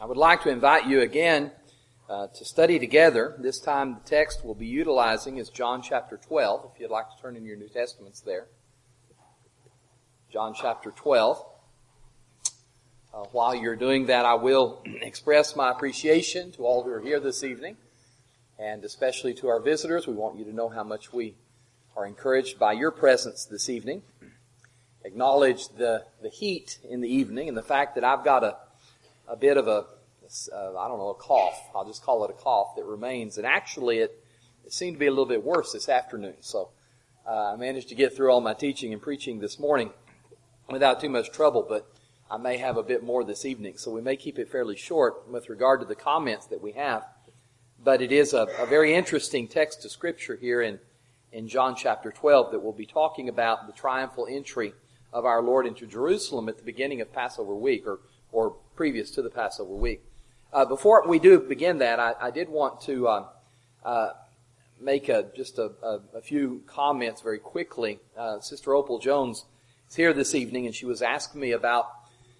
I would like to invite you again to study together. This time the text we'll be utilizing is John chapter 12, if you'd like to turn in your New Testaments there. John chapter 12. While you're doing that, I will express my appreciation to all who are here this evening, and especially to our visitors. We want you to know how much we are encouraged by your presence this evening. Acknowledge the heat in the evening and the fact that I've got a bit of a cough. I'll just call it a cough that remains. And actually it seemed to be a little bit worse this afternoon. So I managed to get through all my teaching and preaching this morning without too much trouble, but I may have a bit more this evening. So we may keep it fairly short with regard to the comments that we have. But it is a very interesting text of Scripture here in John chapter 12 that we'll be talking about the triumphal entry of our Lord into Jerusalem at the beginning of Passover week or previous to the Passover week. Before we do begin that, I did want to make just a few comments very quickly. Sister Opal Jones is here this evening, and she was asking me about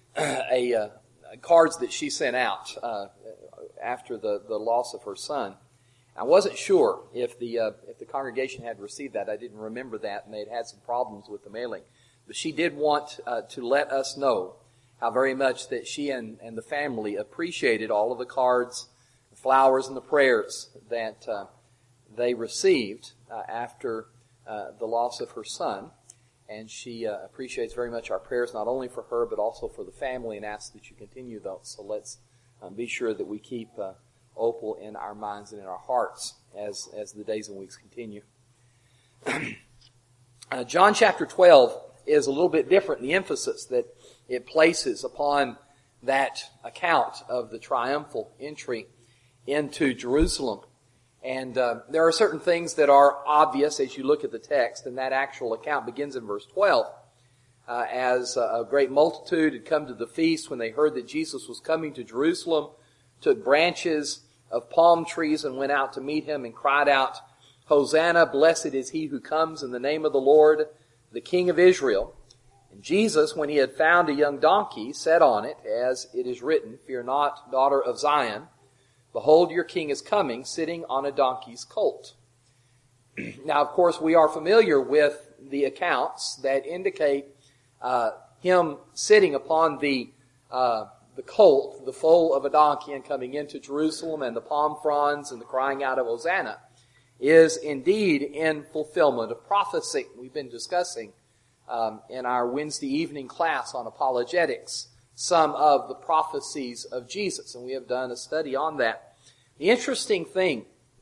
cards that she sent out after the loss of her son. I wasn't sure if the congregation had received that. I didn't remember that, and they had some problems with the mailing. But she did want to let us know how very much that she and the family appreciated all of the cards, the flowers, and the prayers that they received after the loss of her son. And she appreciates very much our prayers, not only for her, but also for the family, and asks that you continue those. So let's be sure that we keep Opal in our minds and in our hearts as the days and weeks continue. John chapter 12 is a little bit different in the emphasis that it places upon that account of the triumphal entry into Jerusalem. And there are certain things that are obvious as you look at the text, and that actual account begins in verse 12. As a great multitude had come to the feast when they heard that Jesus was coming to Jerusalem, took branches of palm trees and went out to meet him and cried out, "Hosanna, blessed is he who comes in the name of the Lord, the King of Israel." And Jesus, when he had found a young donkey, sat on it, as it is written, "Fear not, daughter of Zion. Behold, your king is coming, sitting on a donkey's colt." Now, of course, we are familiar with the accounts that indicate him sitting upon the colt, the foal of a donkey, and coming into Jerusalem, and the palm fronds and the crying out of Hosanna is indeed in fulfillment of prophecy. We've been discussing in our Wednesday evening class on apologetics some of the prophecies of Jesus, and we have done a study on that. The interesting thing,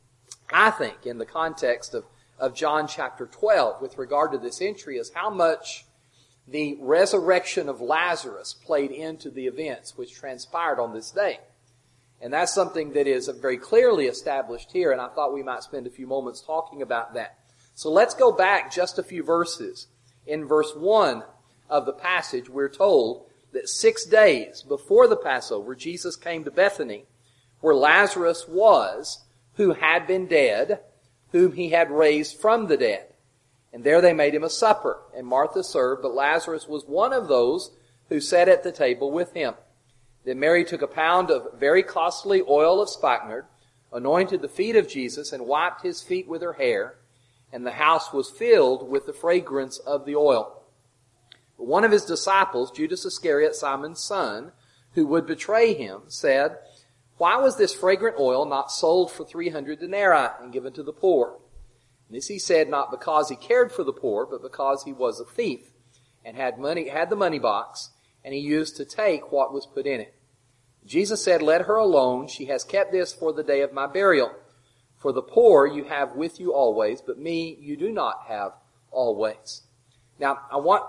I think, in the context of John chapter 12 with regard to this entry is how much the resurrection of Lazarus played into the events which transpired on this day. And that's something that is very clearly established here, and I thought we might spend a few moments talking about that. So let's go back just a few verses. In verse 1 of the passage, we're told that 6 days before the Passover, Jesus came to Bethany, where Lazarus was, who had been dead, whom he had raised from the dead. And there they made him a supper, and Martha served, but Lazarus was one of those who sat at the table with him. Then Mary took a pound of very costly oil of spikenard, anointed the feet of Jesus, and wiped his feet with her hair, and the house was filled with the fragrance of the oil. But one of his disciples, Judas Iscariot, Simon's son, who would betray him, said, "Why was this fragrant oil not sold for 300 denarii and given to the poor?" And this he said not because he cared for the poor, but because he was a thief, and had the money box, and he used to take what was put in it. Jesus said, "Let her alone. She has kept this for the day of my burial. For the poor you have with you always, but me you do not have always." Now,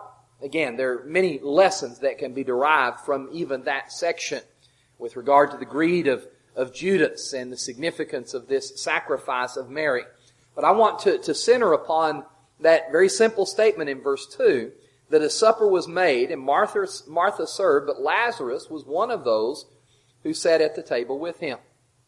there are many lessons that can be derived from even that section with regard to the greed of Judas and the significance of this sacrifice of Mary. But I want to center upon that very simple statement in verse 2, that a supper was made, and Martha served, but Lazarus was one of those who sat at the table with him.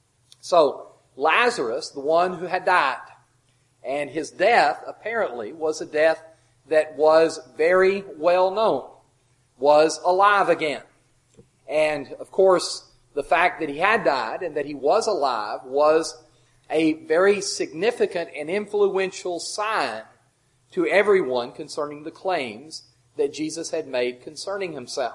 So, Lazarus, the one who had died, and his death apparently was a death that was very well known, was alive again. And, of course, the fact that he had died and that he was alive was a very significant and influential sign to everyone concerning the claims that Jesus had made concerning himself.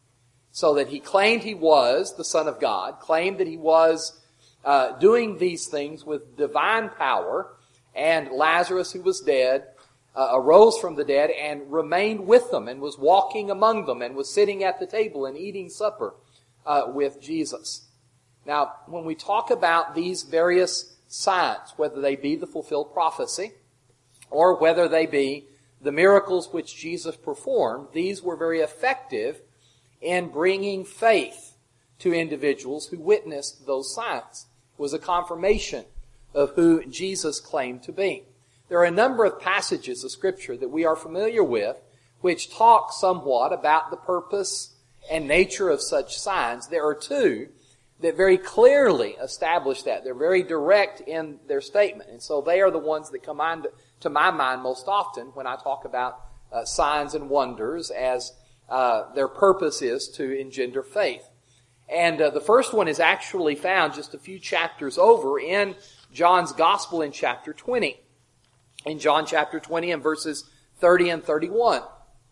So that he claimed he was the Son of God, claimed that he was doing these things with divine power, and Lazarus, who was dead, arose from the dead and remained with them and was walking among them and was sitting at the table and eating supper with Jesus. Now, when we talk about these various signs, whether they be the fulfilled prophecy or whether they be the miracles which Jesus performed, these were very effective in bringing faith to individuals who witnessed those signs. It was a confirmation of who Jesus claimed to be. There are a number of passages of Scripture that we are familiar with which talk somewhat about the purpose and nature of such signs. There are two that very clearly establish that. They're very direct in their statement. And so they are the ones that come to my mind most often when I talk about signs and wonders as their purpose is to engender faith. And the first one is actually found just a few chapters over in John's Gospel in chapter 20. In John chapter 20 and verses 30 and 31,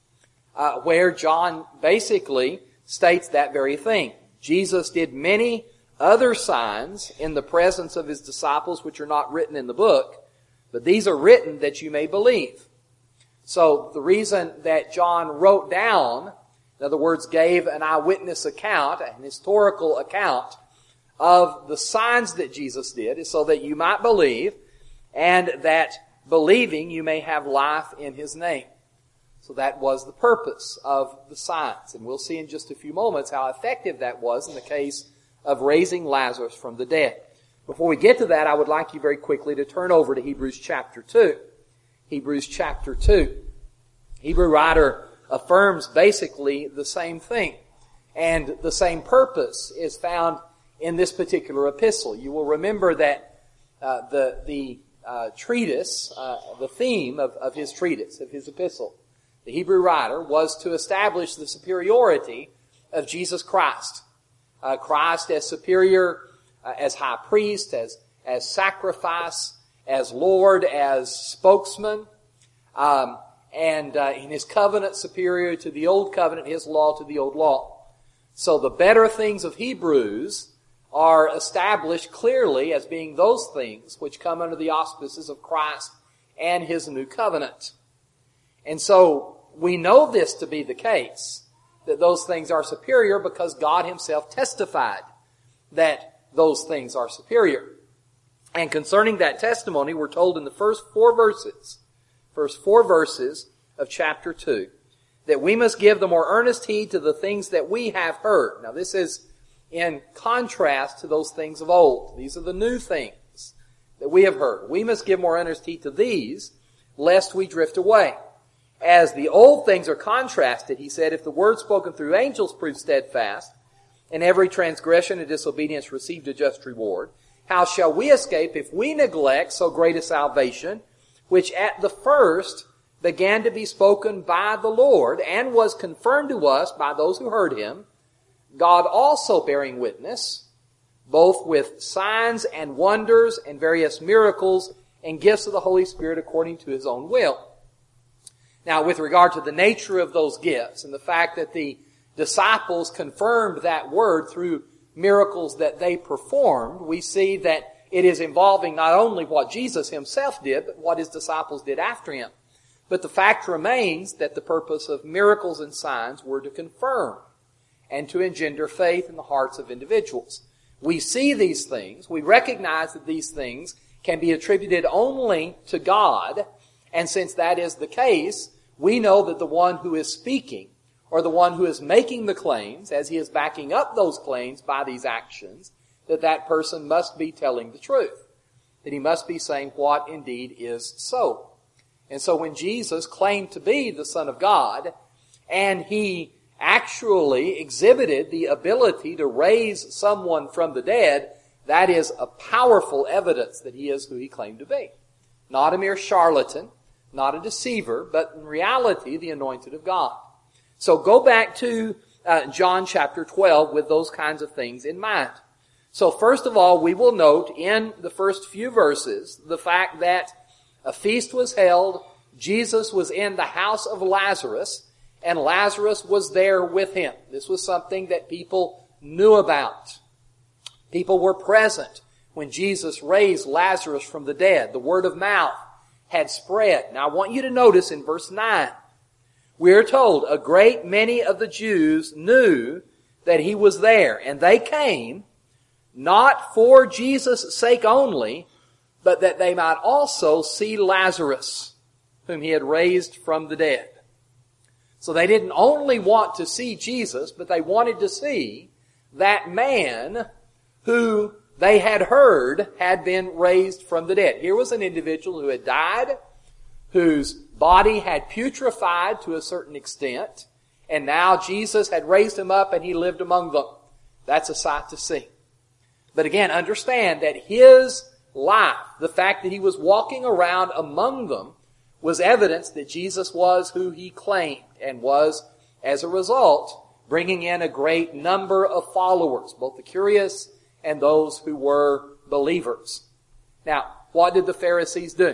where John basically states that very thing. Jesus did many other signs in the presence of his disciples which are not written in the book, but these are written that you may believe. So the reason that John wrote down, in other words, gave an eyewitness account, an historical account of the signs that Jesus did, is so that you might believe, and that believing you may have life in his name. So that was the purpose of the signs. And we'll see in just a few moments how effective that was in the case of raising Lazarus from the dead. Before we get to that, I would like you very quickly to turn over to Hebrews chapter 2. Hebrews chapter 2. Hebrew writer affirms basically the same thing. And the same purpose is found in this particular epistle. You will remember that the treatise, the theme of his treatise, of his epistle, the Hebrew writer, was to establish the superiority of Jesus Christ. Christ as superior, as high priest, as sacrifice, as Lord, as spokesman, and in his covenant superior to the old covenant, his law to the old law. So the better things of Hebrews are established clearly as being those things which come under the auspices of Christ and his new covenant. And so we know this to be the case, that those things are superior because God himself testified that those things are superior. And concerning that testimony, we're told in the first four verses of chapter 2, that we must give the more earnest heed to the things that we have heard. Now this is in contrast to those things of old. These are the new things that we have heard. We must give more earnest heed to these, lest we drift away. As the old things are contrasted, he said, if the word spoken through angels proved steadfast, and every transgression and disobedience received a just reward, how shall we escape if we neglect so great a salvation, which at the first began to be spoken by the Lord, and was confirmed to us by those who heard him, God also bearing witness, both with signs and wonders and various miracles and gifts of the Holy Spirit according to his own will. Now, with regard to the nature of those gifts and the fact that the disciples confirmed that word through miracles that they performed, we see that it is involving not only what Jesus himself did, but what his disciples did after him. But the fact remains that the purpose of miracles and signs were to confirm and to engender faith in the hearts of individuals. We see these things, we recognize that these things can be attributed only to God, and since that is the case, we know that the one who is speaking, or the one who is making the claims, as he is backing up those claims by these actions, that person must be telling the truth, that he must be saying what indeed is so. And so when Jesus claimed to be the Son of God, and he actually exhibited the ability to raise someone from the dead, that is a powerful evidence that he is who he claimed to be. Not a mere charlatan, not a deceiver, but in reality the anointed of God. So go back to John chapter 12 with those kinds of things in mind. So first of all, we will note in the first few verses the fact that a feast was held, Jesus was in the house of Lazarus, and Lazarus was there with him. This was something that people knew about. People were present when Jesus raised Lazarus from the dead. The word of mouth had spread. Now I want you to notice in verse 9, we are told a great many of the Jews knew that he was there, and they came not for Jesus' sake only, but that they might also see Lazarus, whom he had raised from the dead. So they didn't only want to see Jesus, but they wanted to see that man who they had heard had been raised from the dead. Here was an individual who had died, whose body had putrefied to a certain extent, and now Jesus had raised him up and he lived among them. That's a sight to see. But again, understand that his life, the fact that he was walking around among them, was evidence that Jesus was who he claimed and was, as a result, bringing in a great number of followers, both the curious and those who were believers. Now, what did the Pharisees do?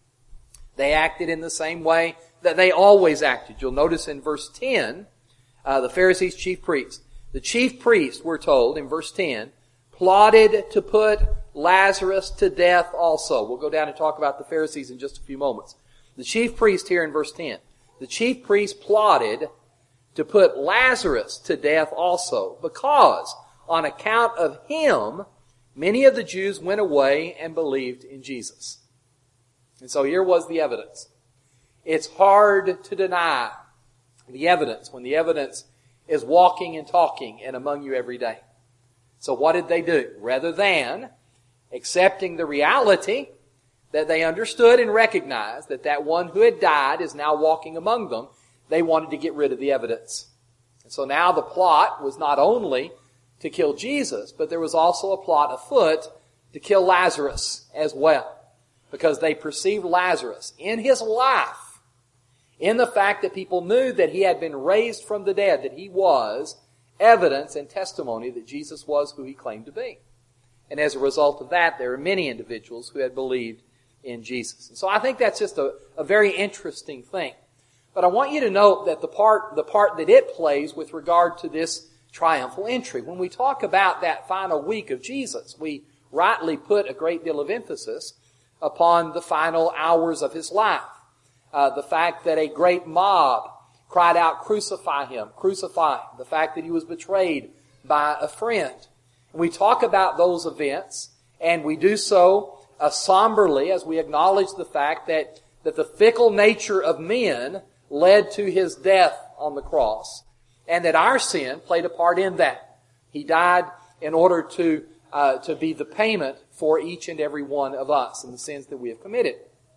They acted in the same way that they always acted. You'll notice in verse 10, the Pharisees' chief priest. The chief priest, we're told in verse 10, plotted to put Lazarus to death also. We'll go down and talk about the Pharisees in just a few moments. The chief priest here in verse 10. The chief priest plotted to put Lazarus to death also, because on account of him, many of the Jews went away and believed in Jesus. And so here was the evidence. It's hard to deny the evidence when the evidence is walking and talking and among you every day. So what did they do? Rather than accepting the reality that they understood and recognized that that one who had died is now walking among them, they wanted to get rid of the evidence. And so now the plot was not only to kill Jesus, but there was also a plot afoot to kill Lazarus as well. Because they perceived Lazarus in his life, in the fact that people knew that he had been raised from the dead, that he was evidence and testimony that Jesus was who he claimed to be. And as a result of that, there are many individuals who had believed in Jesus. And so I think that's just a very interesting thing. But I want you to note that the part that it plays with regard to this triumphal entry. When we talk about that final week of Jesus, we rightly put a great deal of emphasis upon the final hours of his life. The fact that a great mob cried out, "Crucify him, crucify him." The fact that he was betrayed by a friend. And we talk about those events, and we do so somberly as we acknowledge the fact that the fickle nature of men led to his death on the cross, and that our sin played a part in that. He died in order to be the payment for each and every one of us and the sins that we have committed.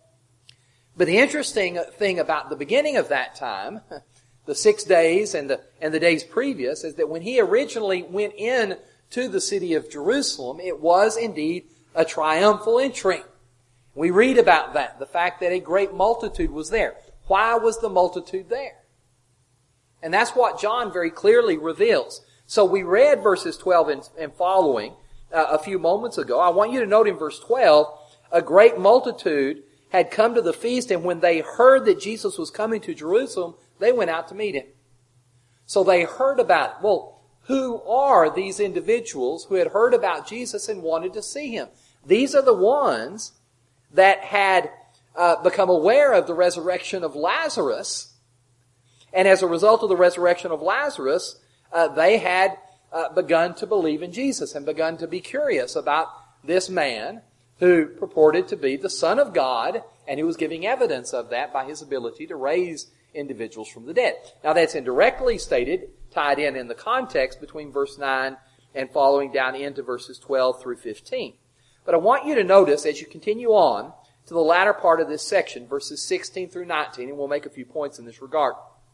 But the interesting thing about the beginning of that time, the 6 days and the days previous, is that when he originally went in to the city of Jerusalem, it was indeed a triumphal entry. We read about that, the fact that a great multitude was there. Why was the multitude there? And that's what John very clearly reveals. So we read verses 12 and following a few moments ago. I want you to note in verse 12, a great multitude had come to the feast, and when they heard that Jesus was coming to Jerusalem, they went out to meet him. So they heard about it. Well, who are these individuals who had heard about Jesus and wanted to see him? These are the ones that had become aware of the resurrection of Lazarus, and as a result of the resurrection of Lazarus, they had begun to believe in Jesus and begun to be curious about this man who purported to be the Son of God, and who was giving evidence of that by his ability to raise individuals from the dead. Now that's indirectly stated, tied in the context between verse 9 and following down into verses 12 through 15. But I want you to notice as you continue on to the latter part of this section, verses 16 through 19, and we'll make a few points in this regard.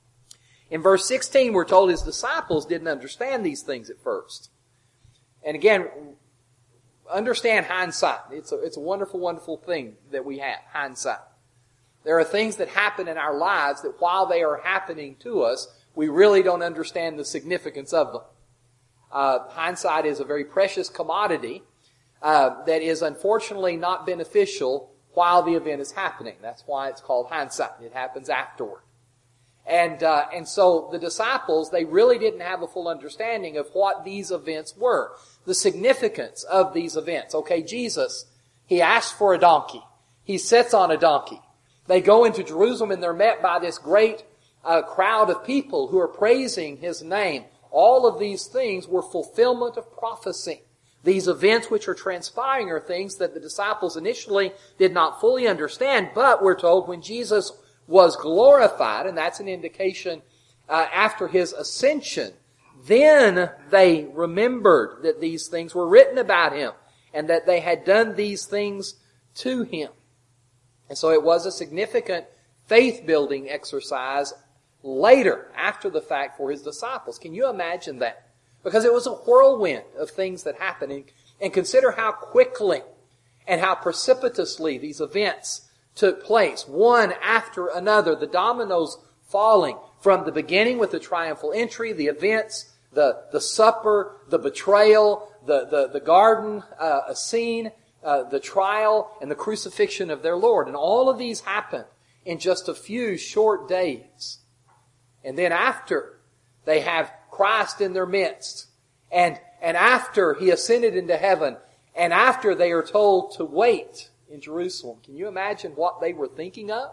In verse 16, we're told his disciples didn't understand these things at first. And again, understand hindsight. It's a wonderful, wonderful thing that we have, hindsight. There are things that happen in our lives that while they are happening to us, we really don't understand the significance of them. Hindsight is a very precious commodity that is unfortunately not beneficial while the event is happening. That's why it's called hindsight. It happens afterward. And so the disciples, they really didn't have a full understanding of what these events were, the significance of these events. Okay, Jesus, He asked for a donkey. He sits on a donkey. They go into Jerusalem and they're met by this great crowd of people who are praising His name. All of these things were fulfillment of prophecy. These events which are transpiring are things that the disciples initially did not fully understand, but we're told when Jesus was glorified, and that's an indication after His ascension, then they remembered that these things were written about Him and that they had done these things to Him. And so it was a significant faith-building exercise later, after the fact, for His disciples. Can you imagine that? Because it was a whirlwind of things that happened. And consider how quickly and how precipitously these events took place, one after another, the dominoes falling from the beginning with the triumphal entry, the events, the supper, the betrayal, the garden scene, the trial, and the crucifixion of their Lord. And all of these happened in just a few short days. And then after they have Christ in their midst, and after He ascended into heaven, and after they are told to wait in Jerusalem, can you imagine what they were thinking of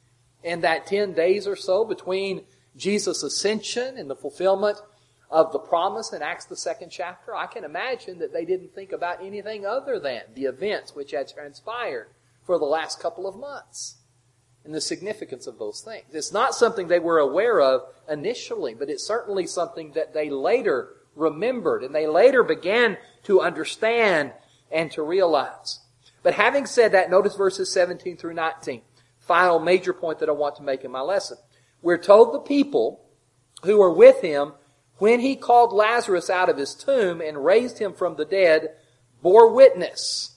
in that 10 days or so between Jesus' ascension and the fulfillment of the promise in Acts the 2nd chapter? I can imagine that they didn't think about anything other than the events which had transpired for the last couple of months and the significance of those things. It's not something they were aware of initially, but it's certainly something that they later remembered and they later began to understand and to realize. But having said that, notice verses 17 through 19. Final major point that I want to make in my lesson. We're told the people who were with Him when He called Lazarus out of his tomb and raised him from the dead bore witness.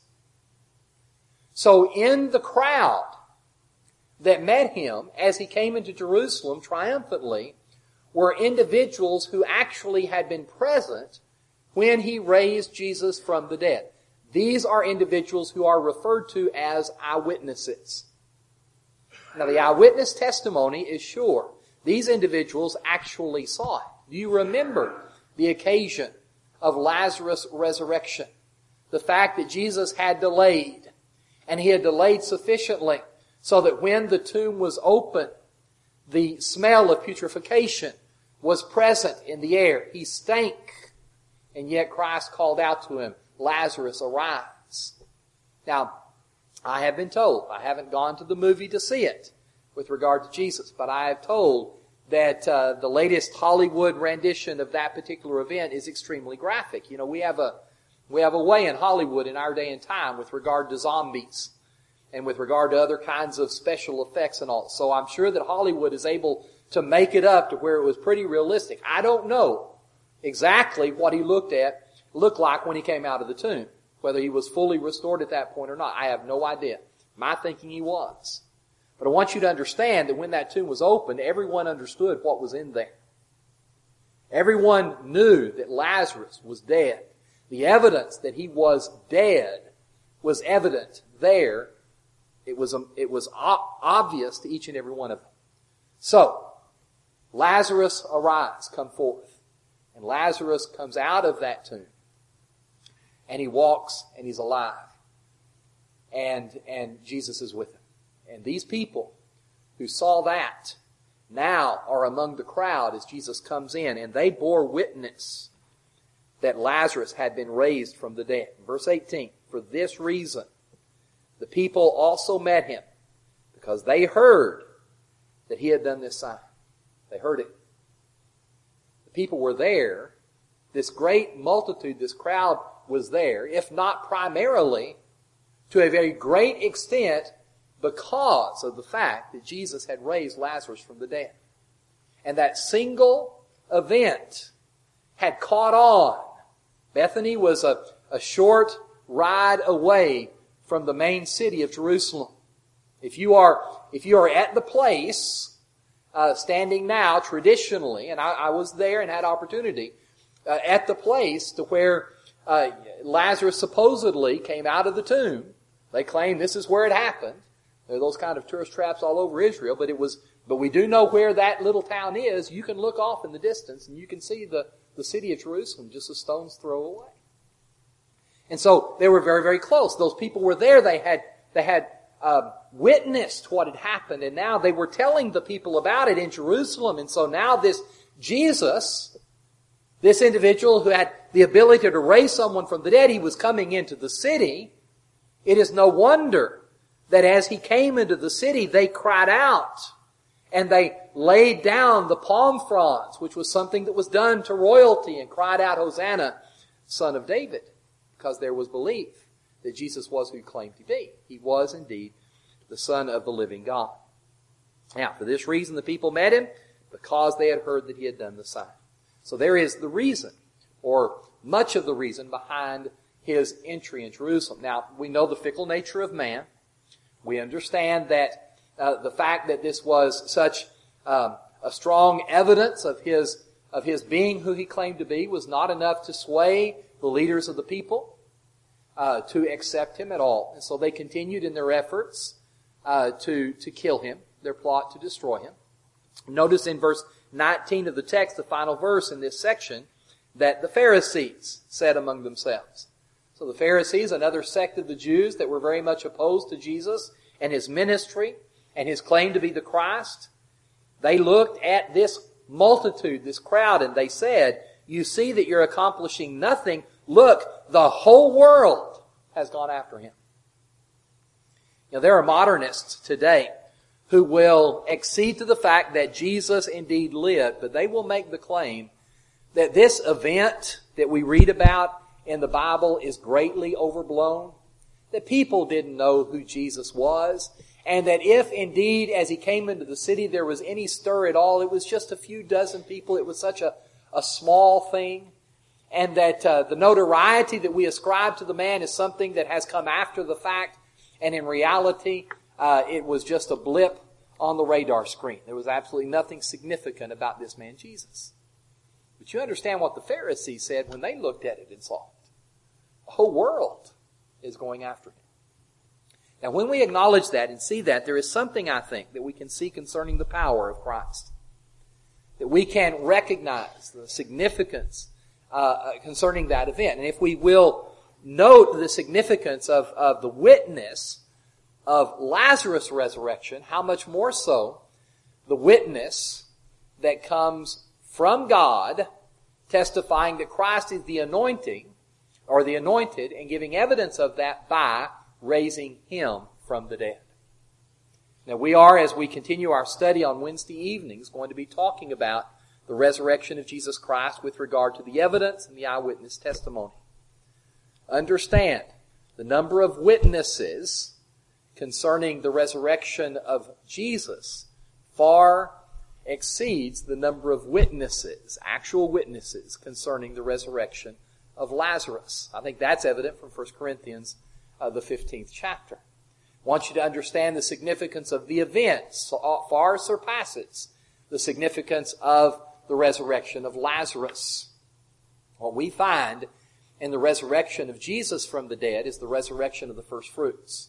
So in the crowd that met Him as He came into Jerusalem triumphantly were individuals who actually had been present when He raised Jesus from the dead. These are individuals who are referred to as eyewitnesses. Now, the eyewitness testimony is sure. These individuals actually saw it. Do you remember the occasion of Lazarus' resurrection? The fact that Jesus had delayed, and He had delayed sufficiently so that when the tomb was open, the smell of putrefaction was present in the air. He stank, and yet Christ called out to him, Lazarus, arise. Now, I have been told, I haven't gone to the movie to see it with regard to Jesus, but I have told that the latest Hollywood rendition of that particular event is extremely graphic. You know, we have a way in Hollywood in our day and time with regard to zombies and with regard to other kinds of special effects and all. So I'm sure that Hollywood is able to make it up to where it was pretty realistic. I don't know exactly what He looked like when He came out of the tomb. Whether He was fully restored at that point or not, I have no idea. My thinking He was. But I want you to understand that when that tomb was opened, everyone understood what was in there. Everyone knew that Lazarus was dead. The evidence that he was dead was evident there. It was obvious to each and every one of them. So, Lazarus, arise, come forth. And Lazarus comes out of that tomb. And he walks and he's alive. And Jesus is with him. And these people who saw that now are among the crowd as Jesus comes in. And they bore witness that Lazarus had been raised from the dead. Verse 18, for this reason the people also met Him, because they heard that He had done this sign. They heard it. The people were there. This great multitude, this crowd was there, if not primarily, to a very great extent, because of the fact that Jesus had raised Lazarus from the dead. And that single event had caught on. Bethany was a short ride away from the main city of Jerusalem. If you are at the place standing now traditionally, and I was there and had opportunity, at the place to where Lazarus supposedly came out of the tomb. They claim this is where it happened. There are those kind of tourist traps all over Israel, but we do know where that little town is. You can look off in the distance and you can see the city of Jerusalem just a stone's throw away. And so they were very, very close. Those people were there. They had witnessed what had happened, and now they were telling the people about it in Jerusalem. And so now this Jesus, this individual who had the ability to raise someone from the dead, he was coming into the city. It is no wonder that as he came into the city, they cried out and they laid down the palm fronds, which was something that was done to royalty, and cried out, "Hosanna, Son of David," because there was belief that Jesus was who he claimed to be. He was indeed the Son of the living God. Now, for this reason the people met him, because they had heard that he had done the sign. So there is the reason, or much of the reason, behind his entry in Jerusalem. Now, we know the fickle nature of man. We understand that the fact that this was such a strong evidence of his being who he claimed to be was not enough to sway the leaders of the people to accept him at all. And so they continued in their efforts to kill him, their plot to destroy him. Notice in verse 19 of the text, the final verse in this section, that the Pharisees said among themselves. So the Pharisees, another sect of the Jews that were very much opposed to Jesus and his ministry and his claim to be the Christ, they looked at this multitude, this crowd, and they said, "You see that you're accomplishing nothing. Look, the whole world has gone after him." You know, there are modernists today who will accede to the fact that Jesus indeed lived, but they will make the claim that this event that we read about in the Bible is greatly overblown, that people didn't know who Jesus was, and that if indeed as he came into the city there was any stir at all, it was just a few dozen people. It was such a small thing, and that the notoriety that we ascribe to the man is something that has come after the fact, and in reality it was just a blip on the radar screen. There was absolutely nothing significant about this man Jesus. But you understand what the Pharisees said when they looked at it and saw it. The whole world is going after him. Now, when we acknowledge that and see that, there is something, I think, that we can see concerning the power of Christ. That we can recognize the significance concerning that event. And if we will note the significance of the witness of Lazarus' resurrection, how much more so the witness that comes from God, testifying that Christ is the anointing, or the anointed, and giving evidence of that by raising him from the dead. Now we are, as we continue our study on Wednesday evenings, going to be talking about the resurrection of Jesus Christ with regard to the evidence and the eyewitness testimony. Understand, the number of witnesses concerning the resurrection of Jesus far exceeds the number of witnesses, actual witnesses, concerning the resurrection of Lazarus. I think that's evident from 1 Corinthians, the 15th chapter. I want you to understand the significance of the event far surpasses the significance of the resurrection of Lazarus. What we find in the resurrection of Jesus from the dead is the resurrection of the first fruits.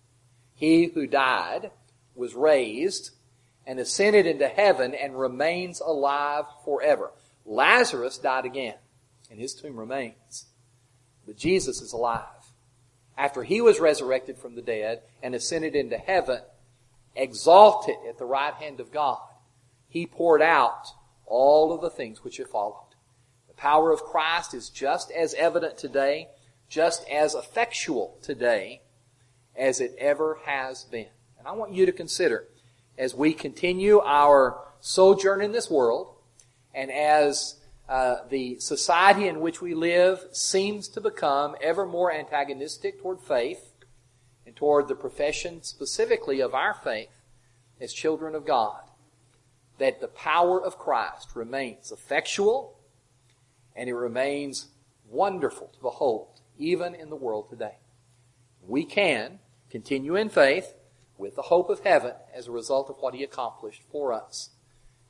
He who died was raised and ascended into heaven and remains alive forever. Lazarus died again, and his tomb remains. But Jesus is alive. After he was resurrected from the dead and ascended into heaven, exalted at the right hand of God, he poured out all of the things which have followed. The power of Christ is just as evident today, just as effectual today as it ever has been. And I want you to consider, as we continue our sojourn in this world, and as the society in which we live seems to become ever more antagonistic toward faith and toward the profession specifically of our faith as children of God, that the power of Christ remains effectual and it remains wonderful to behold, even in the world today. We can continue in faith with the hope of heaven as a result of what he accomplished for us.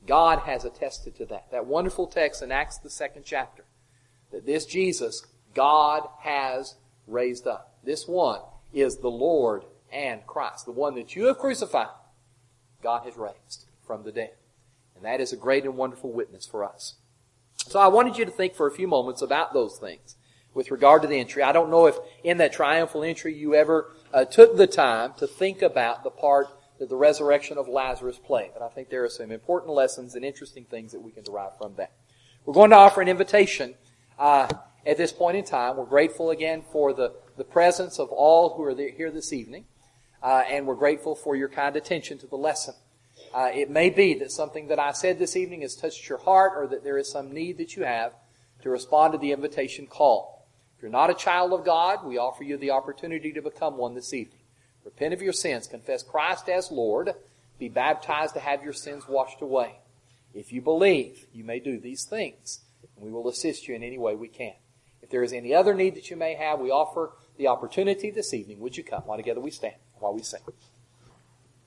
God has attested to that. That wonderful text in Acts, the 2nd chapter, that this Jesus, God has raised up. This one is the Lord and Christ. The one that you have crucified, God has raised from the dead. And that is a great and wonderful witness for us. So I wanted you to think for a few moments about those things with regard to the entry. I don't know if in that triumphal entry you ever took the time to think about the part that the resurrection of Lazarus played. But I think there are some important lessons and interesting things that we can derive from that. We're going to offer an invitation at this point in time. We're grateful again for the presence of all who are here this evening. And we're grateful for your kind attention to the lesson. It may be that something that I said this evening has touched your heart, or that there is some need that you have to respond to the invitation call. If you're not a child of God, we offer you the opportunity to become one this evening. Repent of your sins, confess Christ as Lord, be baptized to have your sins washed away. If you believe, you may do these things, and we will assist you in any way we can. If there is any other need that you may have, we offer the opportunity this evening. Would you come while together we stand, while we sing?